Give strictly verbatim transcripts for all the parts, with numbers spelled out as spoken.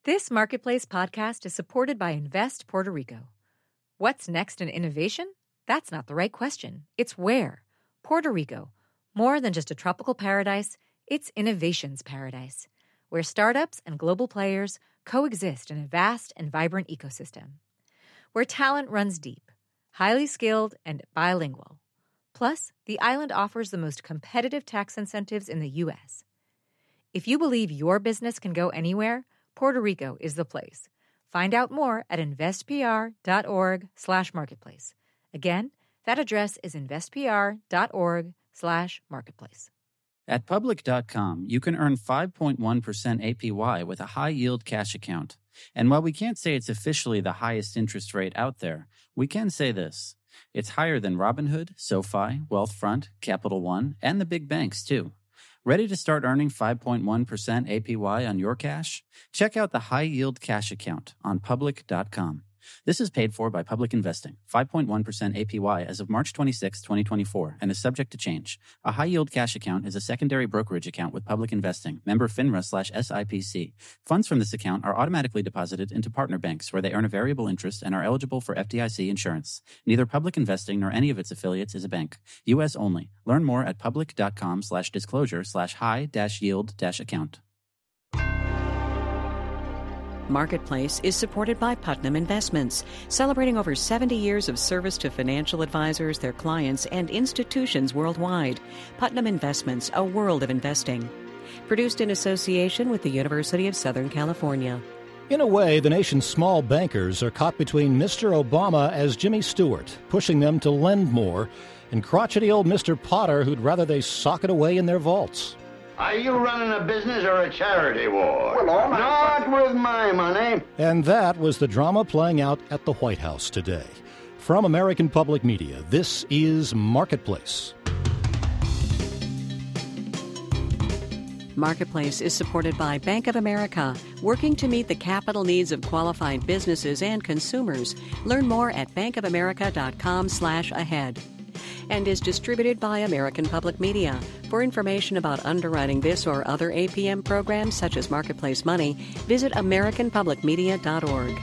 This Marketplace podcast is supported by Invest Puerto Rico. What's next in innovation? That's not the right question. It's where. Puerto Rico. More than just a tropical paradise, it's innovation's paradise, where startups and global players coexist in a vast and vibrant ecosystem. Where talent runs deep, highly skilled, and bilingual. Plus, the island offers the most competitive tax incentives in the U S. If you believe your business can go anywhere, Puerto Rico is the place. Find out more at investpr.org slash marketplace. Again, that address is investpr.org slash marketplace. At public dot com, you can earn five point one percent A P Y with a high-yield cash account. And while we can't say it's officially the highest interest rate out there, we can say this. It's higher than Robinhood, SoFi, Wealthfront, Capital One, and the big banks, too. Ready to start earning five point one percent A P Y on your cash? Check out the High Yield Cash Account on public dot com. This is paid for by Public Investing, five point one percent A P Y as of March twenty-sixth, twenty twenty-four, and is subject to change. A high-yield cash account is a secondary brokerage account with Public Investing, member FINRA slash S I P C. Funds from this account are automatically deposited into partner banks where they earn a variable interest and are eligible for F D I C insurance. Neither Public Investing nor any of its affiliates is a bank. U S only. Learn more at public dot com slash disclosure slash high dash yield dash account. Marketplace is supported by Putnam Investments, celebrating over seventy years of service to financial advisors, their clients, and institutions worldwide. Putnam Investments, a world of investing. Produced in association with the University of Southern California. In a way, the nation's small bankers are caught between Mister Obama as Jimmy Stewart, pushing them to lend more, and crotchety old Mister Potter, who'd rather they sock it away in their vaults. Are you running a business or a charity war? Well, all my Not with my money. And that was the drama playing out at the White House today. From American Public Media, this is Marketplace. Marketplace is supported by Bank of America, working to meet the capital needs of qualified businesses and consumers. Learn more at bankofamerica.com slash ahead. And is distributed by American Public Media. For information about underwriting this or other A P M programs such as Marketplace Money, visit american public media dot org.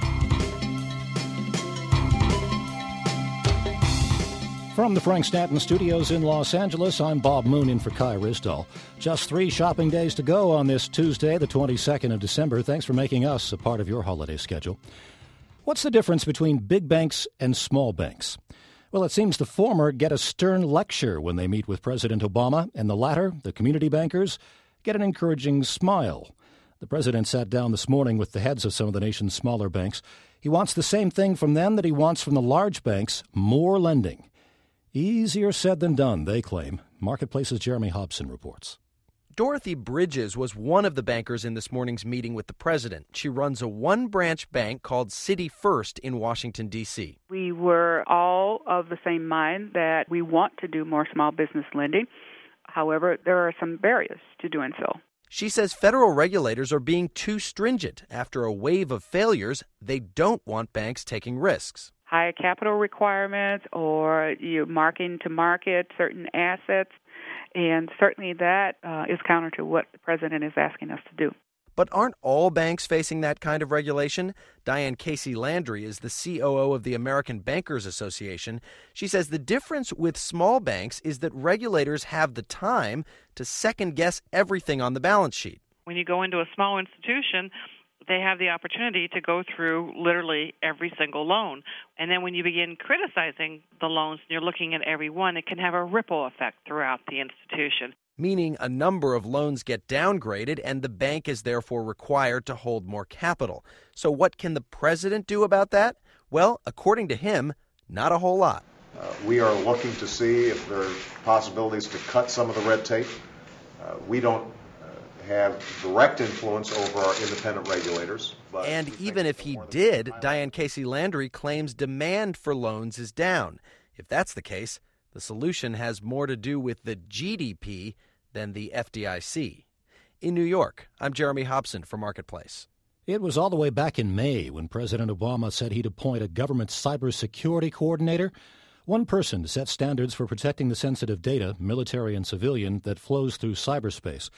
From the Frank Stanton Studios in Los Angeles, I'm Bob Moon in for Kai Risdall. Just three shopping days to go on this Tuesday, the twenty-second of December. Thanks for making us a part of your holiday schedule. What's the difference between big banks and small banks? Well, it seems the former get a stern lecture when they meet with President Obama, and the latter, the community bankers, get an encouraging smile. The president sat down this morning with the heads of some of the nation's smaller banks. He wants the same thing from them that he wants from the large banks, more lending. Easier said than done, they claim. Marketplace's Jeremy Hobson reports. Dorothy Bridges was one of the bankers in this morning's meeting with the president. She runs a one-branch bank called City First in Washington, D C We were all of the same mind that we want to do more small business lending. However, there are some barriers to doing so. She says federal regulators are being too stringent. After a wave of failures, they don't want banks taking risks. Higher capital requirements or you marking to market certain assets. And certainly that uh, is counter to what the president is asking us to do. But aren't all banks facing that kind of regulation? Diane Casey Landry is the C O O of the American Bankers Association. She says the difference with small banks is that regulators have the time to second-guess everything on the balance sheet. When you go into a small institution, they have the opportunity to go through literally every single loan. And then when you begin criticizing the loans and you're looking at every one, it can have a ripple effect throughout the institution. Meaning a number of loans get downgraded and the bank is therefore required to hold more capital. So what can the president do about that? Well, according to him, not a whole lot. Uh, we are looking to see if there are possibilities to cut some of the red tape. Uh, we don't have direct influence over our independent regulators. But and even if he did, Diane Casey Landry claims demand for loans is down. If that's the case, the solution has more to do with the G D P than the F D I C. In New York, I'm Jeremy Hobson for Marketplace. It was all the way back in May when President Obama said he'd appoint a government cybersecurity coordinator, one person to set standards for protecting the sensitive data, military and civilian, that flows through cyberspace.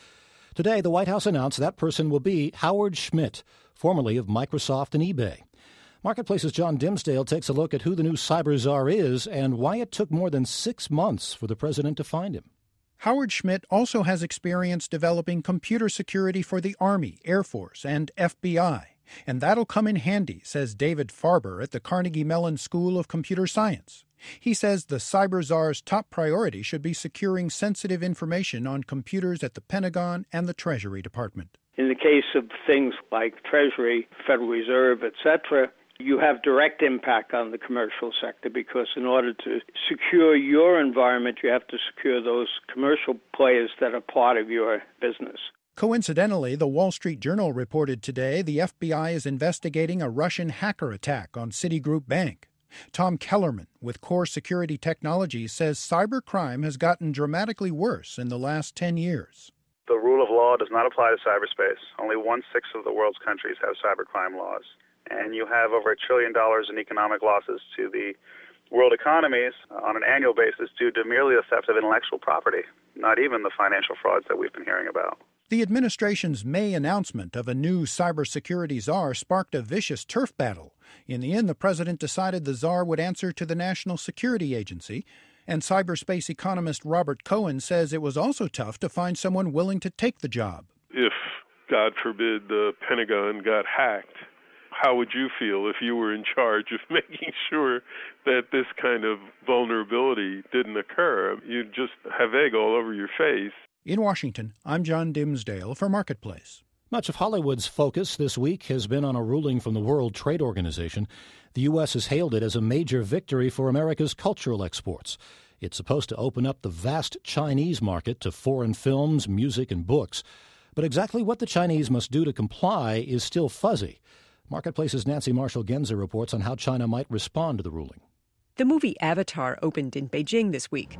Today, the White House announced that person will be Howard Schmidt, formerly of Microsoft and eBay. Marketplace's John Dimsdale takes a look at who the new cyber czar is and why it took more than six months for the president to find him. Howard Schmidt also has experience developing computer security for the Army, Air Force, and F B I. And that'll come in handy, says David Farber at the Carnegie Mellon School of Computer Science. He says the cyber czar's top priority should be securing sensitive information on computers at the Pentagon and the Treasury Department. In the case of things like Treasury, Federal Reserve, et cetera, you have direct impact on the commercial sector because in order to secure your environment, you have to secure those commercial players that are part of your business. Coincidentally, the Wall Street Journal reported today the F B I is investigating a Russian hacker attack on Citigroup Bank. Tom Kellerman with Core Security Technologies says cybercrime has gotten dramatically worse in the last ten years. The rule of law does not apply to cyberspace. Only one-sixth of the world's countries have cybercrime laws. And you have over a trillion dollars in economic losses to the world economies on an annual basis due to merely the theft of intellectual property, not even the financial frauds that we've been hearing about. The administration's May announcement of a new cybersecurity czar sparked a vicious turf battle. In the end, the president decided the czar would answer to the National Security Agency, and cyberspace economist Robert Cohen says it was also tough to find someone willing to take the job. If, God forbid, the Pentagon got hacked, how would you feel if you were in charge of making sure that this kind of vulnerability didn't occur? You'd just have egg all over your face. In Washington, I'm John Dimsdale for Marketplace. Much of Hollywood's focus this week has been on a ruling from the World Trade Organization. The U S has hailed it as a major victory for America's cultural exports. It's supposed to open up the vast Chinese market to foreign films, music, and books. But exactly what the Chinese must do to comply is still fuzzy. Marketplace's Nancy Marshall-Genzer reports on how China might respond to the ruling. The movie Avatar opened in Beijing this week.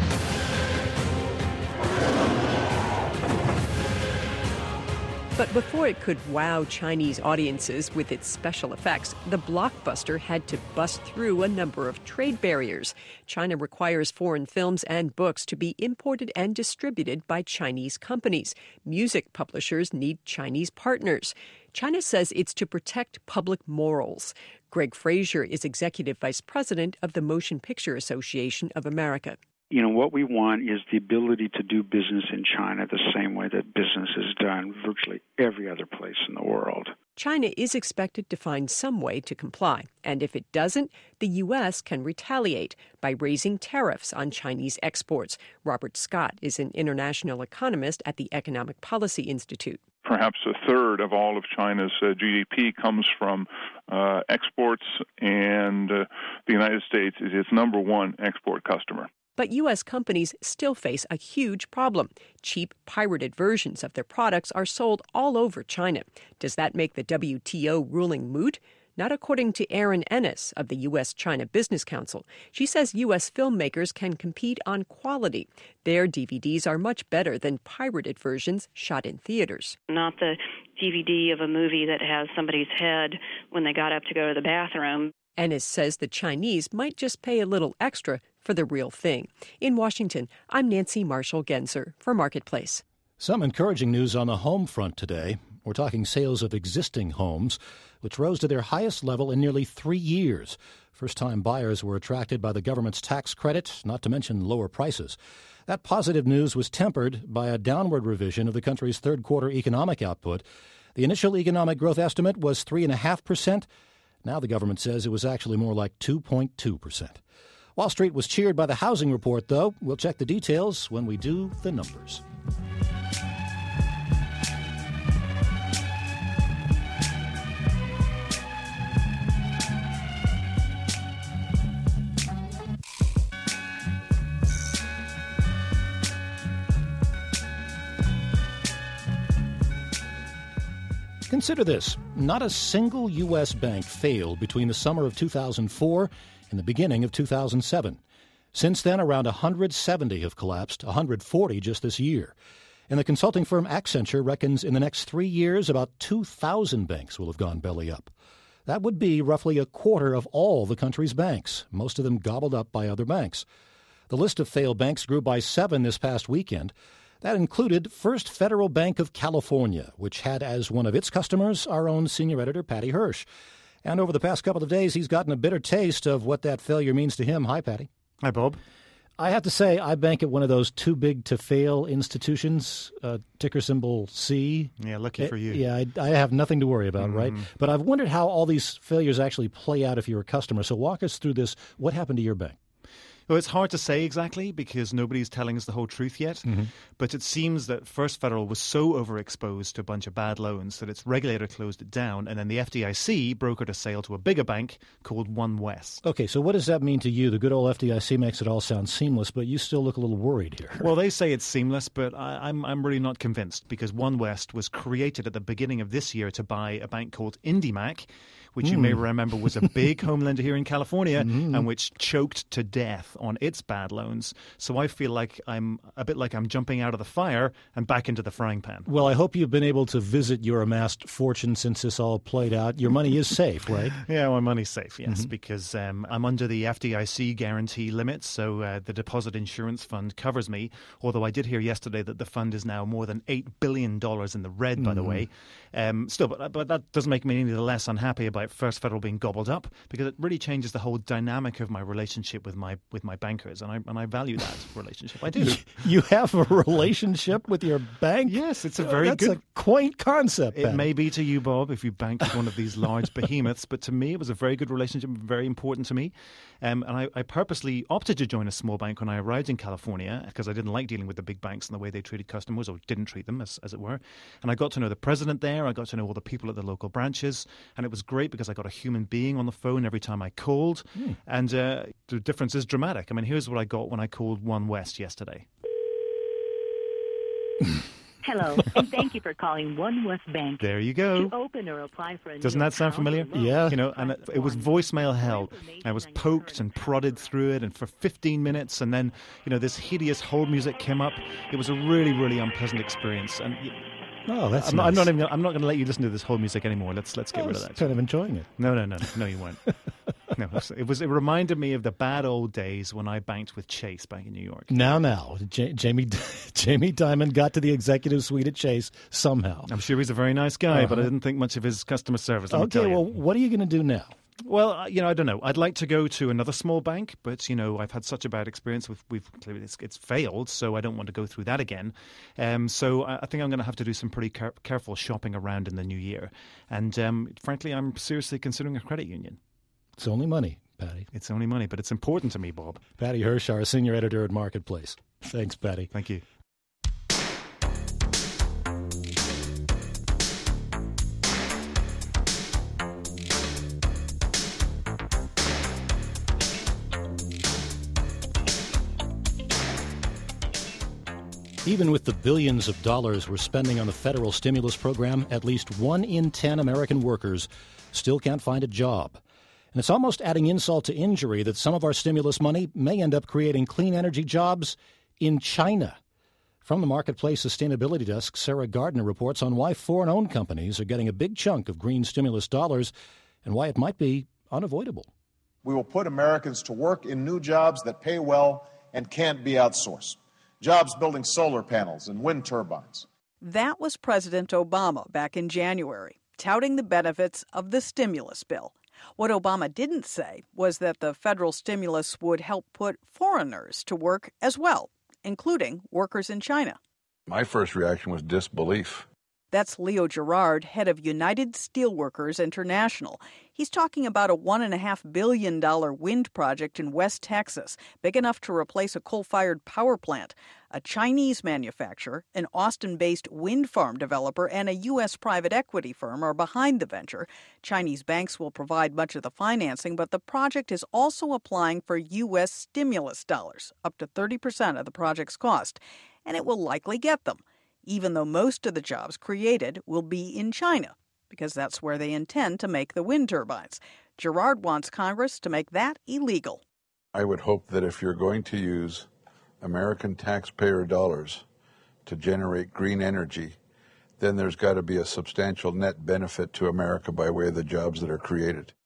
But before it could wow Chinese audiences with its special effects, the blockbuster had to bust through a number of trade barriers. China requires foreign films and books to be imported and distributed by Chinese companies. Music publishers need Chinese partners. China says it's to protect public morals. Greg Frazier is executive vice president of the Motion Picture Association of America. You know, what we want is the ability to do business in China the same way that business is done virtually every other place in the world. China is expected to find some way to comply, and if it doesn't, the U S can retaliate by raising tariffs on Chinese exports. Robert Scott is an international economist at the Economic Policy Institute. Perhaps a third of all of China's uh, G D P comes from uh, exports, and uh, the United States is its number one export customer. But U S companies still face a huge problem. Cheap, pirated versions of their products are sold all over China. Does that make the W T O ruling moot? Not according to Erin Ennis of the U S China Business Council. She says U S filmmakers can compete on quality. Their D V Ds are much better than pirated versions shot in theaters. Not the D V D of a movie that has somebody's head when they got up to go to the bathroom. Ennis says the Chinese might just pay a little extra for the real thing. In Washington, I'm Nancy Marshall-Genzer for Marketplace. Some encouraging news on the home front today. We're talking sales of existing homes, which rose to their highest level in nearly three years. First-time buyers were attracted by the government's tax credit, not to mention lower prices. That positive news was tempered by a downward revision of the country's third-quarter economic output. The initial economic growth estimate was three point five percent. Now the government says it was actually more like two point two percent. Wall Street was cheered by the housing report, though. We'll check the details when we do the numbers. Consider this. Not a single U S bank failed between the summer of two thousand four and the beginning of two thousand seven. Since then, around one hundred seventy have collapsed, one hundred forty just this year. And the consulting firm Accenture reckons in the next three years, about two thousand banks will have gone belly up. That would be roughly a quarter of all the country's banks, most of them gobbled up by other banks. The list of failed banks grew by seven this past weekend. That included First Federal Bank of California, which had as one of its customers our own senior editor, Patty Hirsch. And over the past couple of days, he's gotten a bitter taste of what that failure means to him. Hi, Patty. Hi, Bob. I have to say, I bank at one of those too-big-to-fail institutions, uh, ticker symbol C. Yeah, lucky for you. Yeah, I, I have nothing to worry about, mm-hmm. right? But I've wondered how all these failures actually play out if you're a customer. So walk us through this. What happened to your bank? Well, it's hard to say exactly because nobody's telling us the whole truth yet. Mm-hmm. But it seems that First Federal was so overexposed to a bunch of bad loans that its regulator closed it down, and then the F D I C brokered a sale to a bigger bank called One West. Okay, so what does that mean to you? The good old F D I C makes it all sound seamless, but you still look a little worried here. Well, they say it's seamless, but I, I'm I'm really not convinced because One West was created at the beginning of this year to buy a bank called IndyMac, which mm. you may remember was a big home lender here in California mm-hmm. and which choked to death on its bad loans. So I feel like I'm a bit like I'm jumping out of the fire and back into the frying pan. Well, I hope you've been able to visit your amassed fortune since this all played out. Your money is safe, right? Yeah, my money's safe, yes, Mm-hmm. because um, I'm under the F D I C guarantee limit, so uh, the Deposit Insurance Fund covers me, although I did hear yesterday that the fund is now more than eight billion dollars in the red, by Mm. the way. Um, still, but, but that doesn't make me any the less unhappy about First Federal being gobbled up because it really changes the whole dynamic of my relationship with my with my bankers, and I and I value that relationship. I do. You have a relationship with your bank? Yes, it's a very That's good. a quaint concept. It Patty. may be to you, Bob, if you bank with one of these large behemoths, but to me, it was a very good relationship, very important to me. Um, and I, I purposely opted to join a small bank when I arrived in California because I didn't like dealing with the big banks and the way they treated customers, or didn't treat them, as, as it were. And I got to know the president there. I got to know all the people at the local branches. And it was great because I got a human being on the phone every time I called. Mm. And uh, the difference is dramatic. I mean, here's what I got when I called One West yesterday. Hello, and thank you for calling One West Bank. There you go. To open or apply for a Doesn't new that sound account familiar? or loan, Yeah. You know, and it, it was voicemail hell. I was poked and prodded through it, and for fifteen minutes, and then, you know, this hideous hold music came up. It was a really, really unpleasant experience. And Oh, that's I'm, nice. not, I'm not even. I'm not going to let you listen to this whole music anymore. Let's let's get I rid was of that. kind of enjoying it. No, no, no, no, no, you weren't. No, it was. It reminded me of the bad old days when I banked with Chase back in New York. Now, now, J- Jamie Jamie Dimon got to the executive suite at Chase somehow. I'm sure he's a very nice guy, Uh-huh. but I didn't think much of his customer service. Let me tell Okay, you. well, what are you going to do now? Well, uh, you know, I don't know. I'd like to go to another small bank, but, you know, I've had such a bad experience with, we've clearly it's, it's failed, so I don't want to go through that again. Um, so I, I think I'm going to have to do some pretty car- careful shopping around in the new year. And um, frankly, I'm seriously considering a credit union. It's only money, Patty. It's only money, but it's important to me, Bob. Patty Hirsch, our senior editor at Marketplace. Thanks, Patty. Thank you. Even with the billions of dollars we're spending on the federal stimulus program, at least one in ten American workers still can't find a job. And it's almost adding insult to injury that some of our stimulus money may end up creating clean energy jobs in China. From the Marketplace Sustainability Desk, Sarah Gardner reports on why foreign-owned companies are getting a big chunk of green stimulus dollars and why it might be unavoidable. We will put Americans to work in new jobs that pay well and can't be outsourced. Jobs building solar panels and wind turbines. That was President Obama back in January, touting the benefits of the stimulus bill. What Obama didn't say was that the federal stimulus would help put foreigners to work as well, including workers in China. My first reaction was disbelief. That's Leo Gerard, head of United Steelworkers International. He's talking about a one point five billion dollars wind project in West Texas, big enough to replace a coal-fired power plant. A Chinese manufacturer, an Austin-based wind farm developer, and a U S private equity firm are behind the venture. Chinese banks will provide much of the financing, but the project is also applying for U S stimulus dollars, up to thirty percent of the project's cost, and it will likely get them, even though most of the jobs created will be in China, because that's where they intend to make the wind turbines. Gerard wants Congress to make that illegal. I would hope that if you're going to use American taxpayer dollars to generate green energy, then there's got to be a substantial net benefit to America by way of the jobs that are created.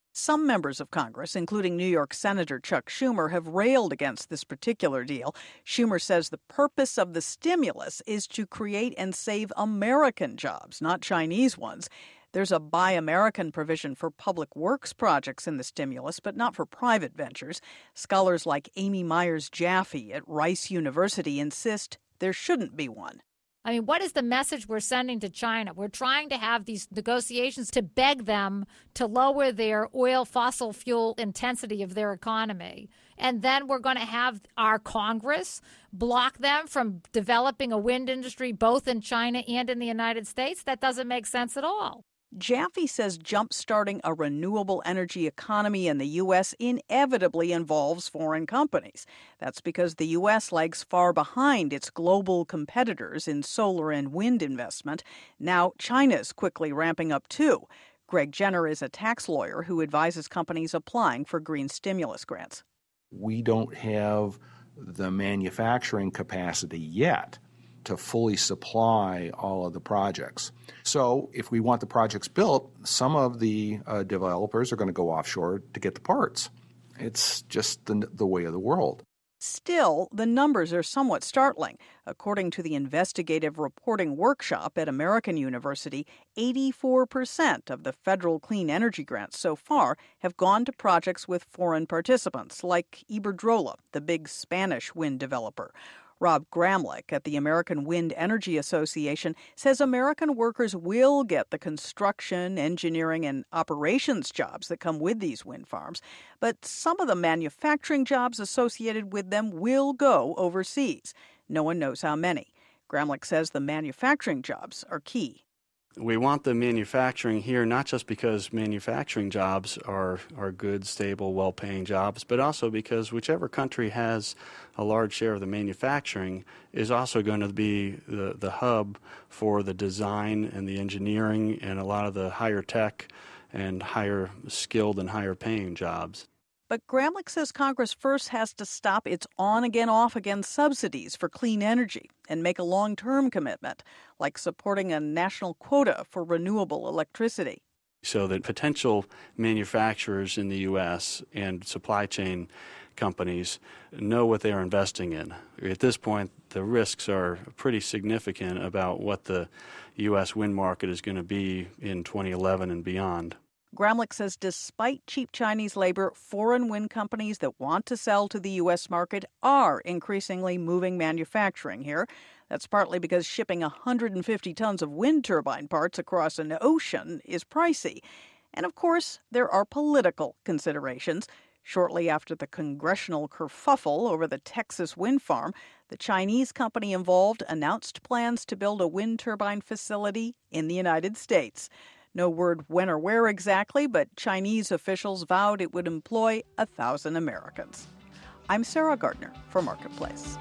Some members of Congress, including New York Senator Chuck Schumer, have railed against this particular deal. Schumer says the purpose of the stimulus is to create and save American jobs, not Chinese ones. There's a Buy American provision for public works projects in the stimulus, but not for private ventures. Scholars like Amy Myers Jaffe at Rice University insist there shouldn't be one. I mean, what is the message we're sending to China? We're trying to have these negotiations to beg them to lower their oil fossil fuel intensity of their economy. And then we're going to have our Congress block them from developing a wind industry both in China and in the United States? That doesn't make sense at all. Jaffe says jump-starting a renewable energy economy in the U S inevitably involves foreign companies. That's because the U S lags far behind its global competitors in solar and wind investment. Now China's quickly ramping up too. Greg Jenner is a tax lawyer who advises companies applying for green stimulus grants. We don't have the manufacturing capacity yet to fully supply all of the projects. So if we want the projects built, some of the uh, developers are going to go offshore to get the parts. It's just the, the way of the world. Still, the numbers are somewhat startling. According to the Investigative Reporting Workshop at American University, eighty-four percent of the federal clean energy grants so far have gone to projects with foreign participants, like Iberdrola, the big Spanish wind developer. Rob Gramlich at the American Wind Energy Association says American workers will get the construction, engineering, and operations jobs that come with these wind farms, but some of the manufacturing jobs associated with them will go overseas. No one knows how many. Gramlich says the manufacturing jobs are key. We want the manufacturing here not just because manufacturing jobs are, are good, stable, well-paying jobs, but also because whichever country has a large share of the manufacturing is also going to be the, the hub for the design and the engineering and a lot of the higher tech and higher skilled and higher paying jobs. But Gramlich says Congress first has to stop its on-again, off-again subsidies for clean energy and make a long-term commitment, like supporting a national quota for renewable electricity. So that potential manufacturers in the U S and supply chain companies know what they are investing in. At this point, the risks are pretty significant about what the U S wind market is going to be in twenty eleven and beyond. Gramlich says despite cheap Chinese labor, foreign wind companies that want to sell to the U S market are increasingly moving manufacturing here. That's partly because shipping one hundred fifty tons of wind turbine parts across an ocean is pricey. And of course, there are political considerations. Shortly after the congressional kerfuffle over the Texas wind farm, the Chinese company involved announced plans to build a wind turbine facility in the United States. No word when or where exactly, but Chinese officials vowed it would employ a thousand Americans. I'm Sarah Gardner for Marketplace.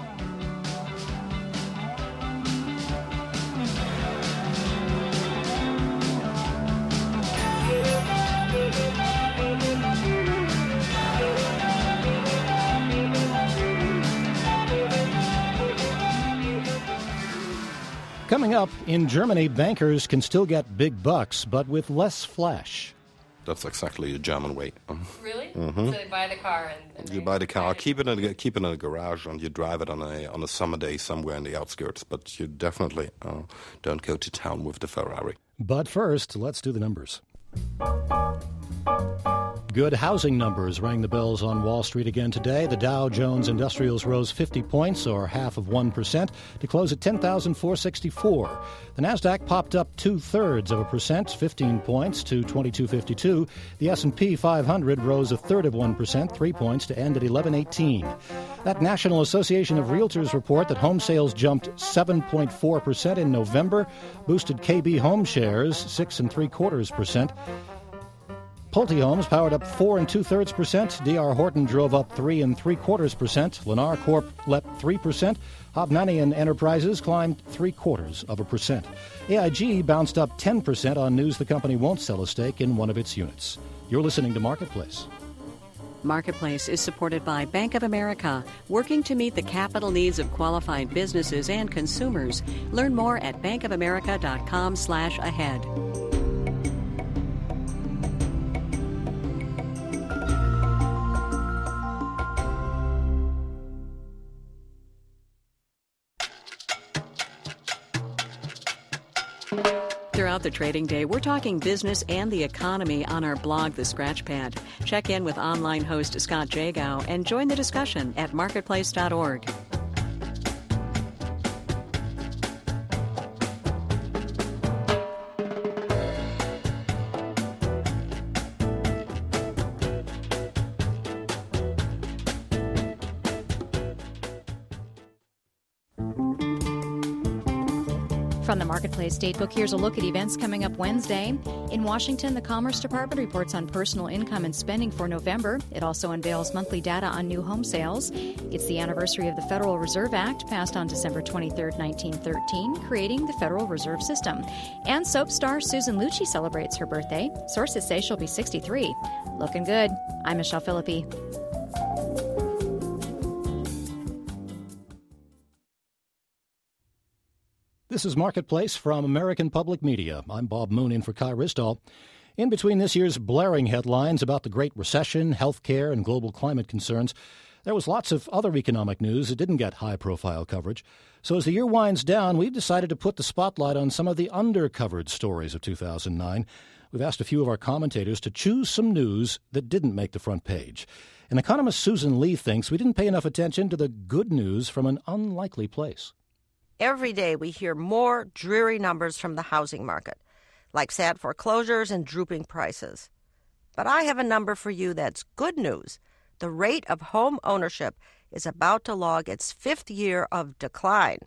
Coming up, in Germany, bankers can still get big bucks, but with less flash. That's exactly a German way. Really? Mm-hmm. So they buy the car and, and you buy the car, keep it in a, keep it in a garage, and you drive it on a on a summer day somewhere in the outskirts. But you definitely uh, don't go to town with the Ferrari. But first, let's do the numbers. Good housing numbers rang the bells on Wall Street again today. The Dow Jones Industrials rose fifty points, or half of one percent, to close at ten thousand four hundred sixty-four. The Nasdaq popped up two-thirds of a percent, fifteen points, to twenty-two fifty-two. The S and P five hundred rose a third of one percent, three points, to end at eleven eighteen. That National Association of Realtors report that home sales jumped seven point four percent in November boosted K B Home shares six and three quarters percent. Pulte Homes powered up four and two thirds percent. D R Horton drove up three and three quarters percent. Lennar Corp leapt three percent. Hovnanian Enterprises climbed three quarters of a percent. A I G bounced up ten percent on news the company won't sell a stake in one of its units. You're listening to Marketplace. Marketplace is supported by Bank of America, working to meet the capital needs of qualified businesses and consumers. Learn more at bankofamerica.com slash ahead. throughout the trading day, we're talking business and the economy on our blog, The Scratchpad. Check in with online host Scott Jagow and join the discussion at marketplace dot org. From the Marketplace Datebook, here's a look at events coming up Wednesday. In Washington, the Commerce Department reports on personal income and spending for November. It also unveils monthly data on new home sales. It's the anniversary of the Federal Reserve Act, passed on December twenty-third, nineteen thirteen, creating the Federal Reserve System. And soap star Susan Lucci celebrates her birthday. Sources say she'll be sixty-three. Looking good. I'm Michelle Philippi. This is Marketplace from American Public Media. I'm Bob Moon in for Kai Ristall. In between this year's blaring headlines about the Great Recession, health care, and global climate concerns, there was lots of other economic news that didn't get high-profile coverage. So as the year winds down, we've decided to put the spotlight on some of the undercovered stories of two thousand nine. We've asked a few of our commentators to choose some news that didn't make the front page. And economist Susan Lee thinks we didn't pay enough attention to the good news from an unlikely place. Every day we hear more dreary numbers from the housing market, like sad foreclosures and drooping prices. But I have a number for you that's good news. The rate of home ownership is about to log its fifth year of decline.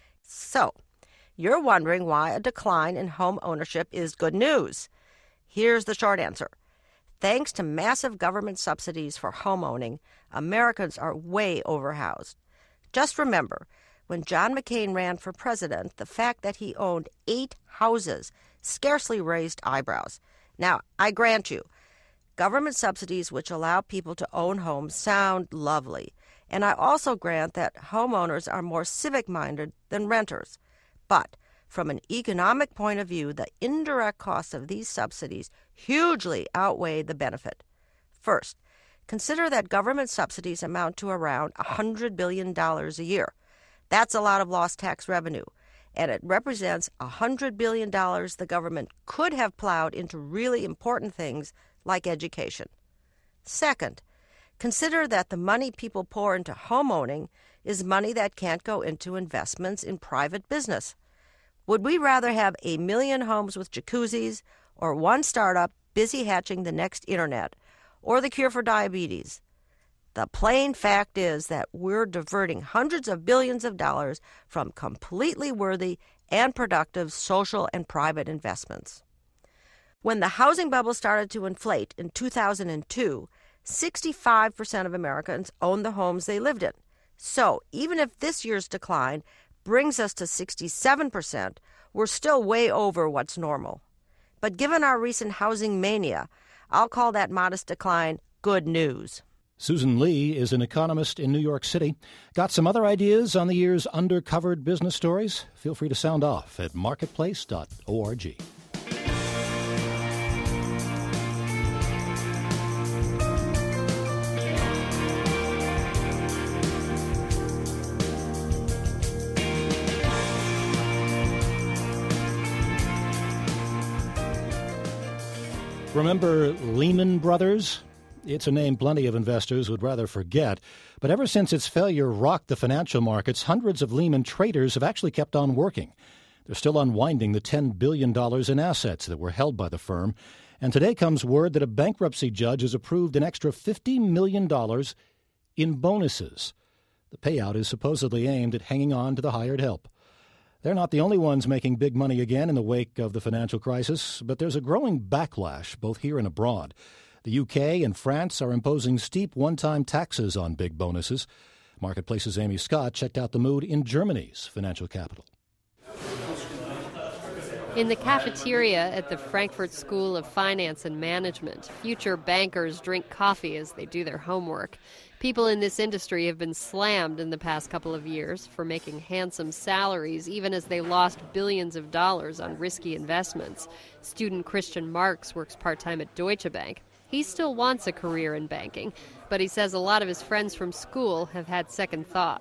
So, you're wondering why a decline in home ownership is good news. Here's the short answer. Thanks to massive government subsidies for home owning, Americans are way overhoused. Just remember, when John McCain ran for president, the fact that he owned eight houses scarcely raised eyebrows. Now, I grant you, government subsidies which allow people to own homes sound lovely. And I also grant that homeowners are more civic-minded than renters. But from an economic point of view, the indirect costs of these subsidies hugely outweigh the benefit. First, consider that government subsidies amount to around one hundred billion dollars a year. That's a lot of lost tax revenue, and it represents one hundred billion dollars the government could have plowed into really important things like education. Second, consider that the money people pour into homeowning is money that can't go into investments in private business. Would we rather have a million homes with jacuzzis or one startup busy hatching the next internet or the cure for diabetes? The plain fact is that we're diverting hundreds of billions of dollars from completely worthy and productive social and private investments. When the housing bubble started to inflate in two thousand two, sixty-five percent of Americans owned the homes they lived in. So even if this year's decline brings us to sixty-seven percent, we're still way over what's normal. But given our recent housing mania, I'll call that modest decline good news. Susan Lee is an economist in New York City. Got some other ideas on the year's undercovered business stories? Feel free to sound off at marketplace dot org. Remember Lehman Brothers? It's a name plenty of investors would rather forget. But ever since its failure rocked the financial markets, hundreds of Lehman traders have actually kept on working. They're still unwinding the ten billion dollars in assets that were held by the firm. And today comes word that a bankruptcy judge has approved an extra fifty million dollars in bonuses. The payout is supposedly aimed at hanging on to the hired help. They're not the only ones making big money again in the wake of the financial crisis, but there's a growing backlash both here and abroad. The U K and France are imposing steep one-time taxes on big bonuses. Marketplace's Amy Scott checked out the mood in Germany's financial capital. In the cafeteria at the Frankfurt School of Finance and Management, future bankers drink coffee as they do their homework. People in this industry have been slammed in the past couple of years for making handsome salaries, even as they lost billions of dollars on risky investments. Student Christian Marks works part-time at Deutsche Bank. He still wants a career in banking, but he says a lot of his friends from school have had second thoughts.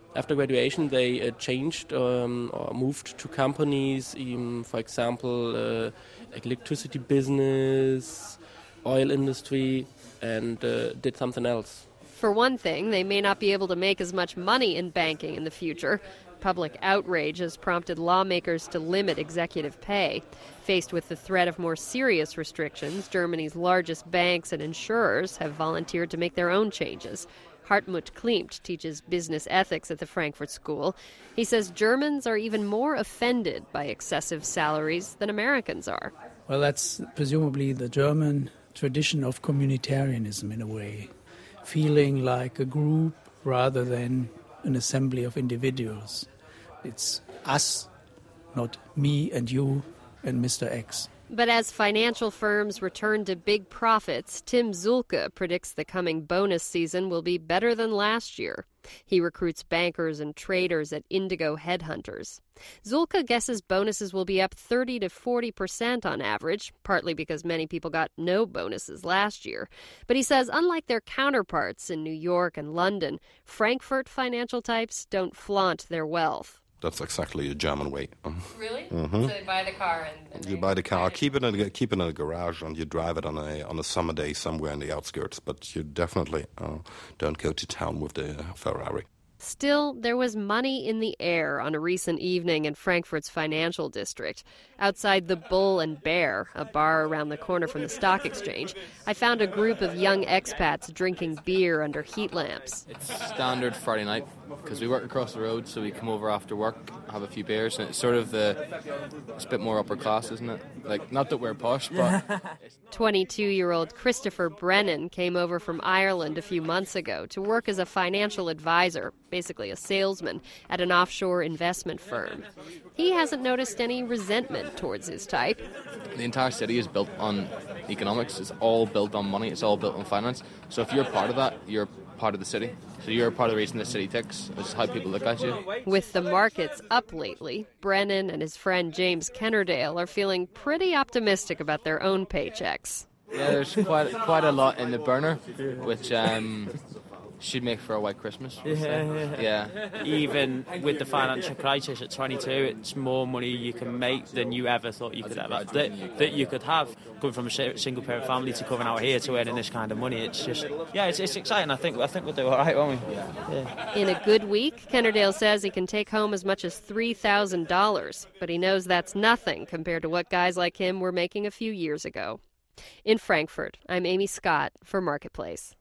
After graduation, they uh, changed um, or moved to companies, um, for example, uh, electricity business, oil industry, and uh, did something else. For one thing, they may not be able to make as much money in banking in the future. Public outrage has prompted lawmakers to limit executive pay. Faced with the threat of more serious restrictions, Germany's largest banks and insurers have volunteered to make their own changes. Hartmut Klimt teaches business ethics at the Frankfurt School. He says Germans are even more offended by excessive salaries than Americans are. Well, that's presumably the German tradition of communitarianism in a way, feeling like a group rather than an assembly of individuals. It's us, not me and you and Mister X. But as financial firms return to big profits, Tim Zulke predicts the coming bonus season will be better than last year. He recruits bankers and traders at Indigo Headhunters. Zulke guesses bonuses will be up thirty to forty percent on average, partly because many people got no bonuses last year. But he says unlike their counterparts in New York and London, Frankfurt financial types don't flaunt their wealth. That's exactly a German way. Really? Mm-hmm. So they buy the car and, and you buy the car, keep it in a, keep it in a garage, and you drive it on a on a summer day somewhere in the outskirts. But you definitely uh, don't go to town with the Ferrari. Still, there was money in the air on a recent evening in Frankfurt's financial district. Outside the Bull and Bear, a bar around the corner from the stock exchange, I found a group of young expats drinking beer under heat lamps. It's standard Friday night because we work across the road, so we come over after work, have a few beers, and it's sort of the, it's a bit more upper class, isn't it? Like, not that we're posh, but... twenty-two-year-old Christopher Brennan came over from Ireland a few months ago to work as a financial advisor, basically a salesman, at an offshore investment firm. He hasn't noticed any resentment towards his type. The entire city is built on economics. It's all built on money. It's all built on finance. So if you're part of that, you're part of the city. So you're part of the reason the city ticks. It's how people look at you. With the markets up lately, Brennan and his friend James Kennerdale are feeling pretty optimistic about their own paychecks. Yeah, there's quite quite a lot in the burner, which um, should make for a white Christmas. Yeah, yeah. yeah. Even with the financial crisis at twenty-two, it's more money you can make than you ever thought you could ever that, that you could have. Coming from a single parent family to coming out here to earning this kind of money, it's just yeah, it's, it's exciting. I think I think we'll do all right, won't we? Yeah. In a good week, Kennerdale says he can take home as much as three thousand dollars, but he knows that's nothing compared to what guys like him were making a few years ago. In Frankfurt, I'm Amy Scott for Marketplace.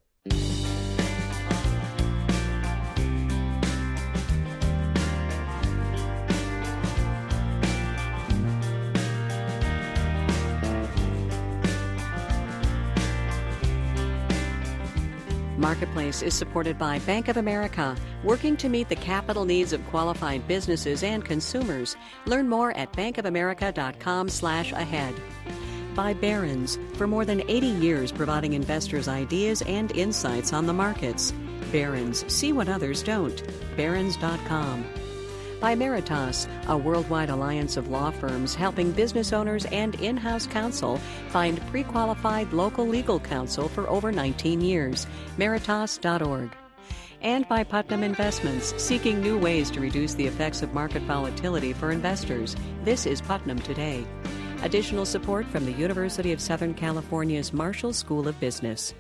Marketplace is supported by Bank of America, working to meet the capital needs of qualified businesses and consumers. Learn more at bankofamerica.com slash ahead. By Barron's, for more than eighty years providing investors ideas and insights on the markets. Barron's, see what others don't. barrons dot com. By Meritas, a worldwide alliance of law firms helping business owners and in-house counsel find pre-qualified local legal counsel for over nineteen years. Meritas dot org. And by Putnam Investments, seeking new ways to reduce the effects of market volatility for investors. This is Putnam Today. Additional support from the University of Southern California's Marshall School of Business.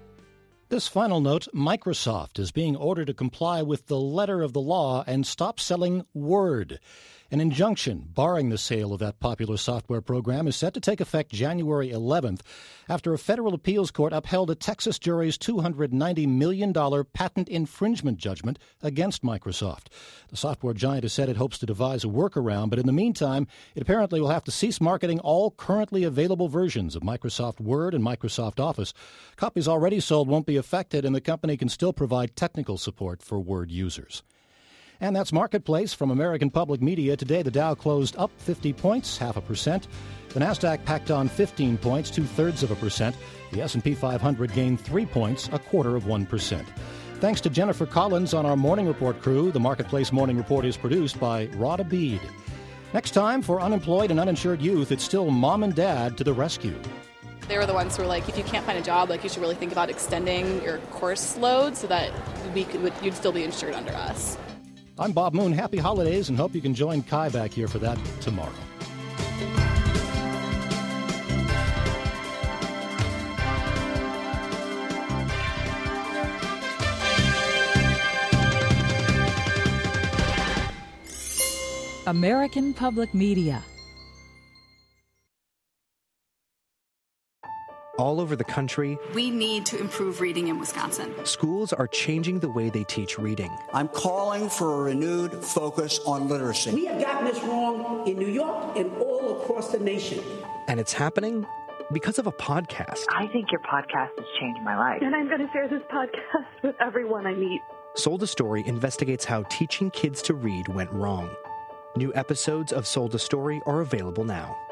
This final note, Microsoft is being ordered to comply with the letter of the law and stop selling Word. An injunction barring the sale of that popular software program is set to take effect January eleventh after a federal appeals court upheld a Texas jury's two hundred ninety million dollars patent infringement judgment against Microsoft. The software giant has said it hopes to devise a workaround, but in the meantime, it apparently will have to cease marketing all currently available versions of Microsoft Word and Microsoft Office. Copies already sold won't be affected, and the company can still provide technical support for Word users. And that's Marketplace from American Public Media. Today, the Dow closed up fifty points, half a percent. The Nasdaq packed on fifteen points, two-thirds of a percent. The S and P five hundred gained three points, a quarter of one percent. Thanks to Jennifer Collins on our Morning Report crew. The Marketplace Morning Report is produced by Rod Abid. Next time, for unemployed and uninsured youth, it's still mom and dad to the rescue. They were the ones who were like, if you can't find a job, like you should really think about extending your course load so that we could, you'd still be insured under us. I'm Bob Moon. Happy holidays, and hope you can join Kai back here for that tomorrow. American Public Media. All over the country, We need to improve reading in Wisconsin. schools are changing the way they teach reading. I'm calling for a renewed focus on literacy. We have gotten this wrong in New York and all across the nation. And it's happening because of a podcast. I think your podcast has changed my life. And I'm going to share this podcast with everyone I meet. Sold a Story investigates how teaching kids to read went wrong. New episodes of Sold a Story are available now.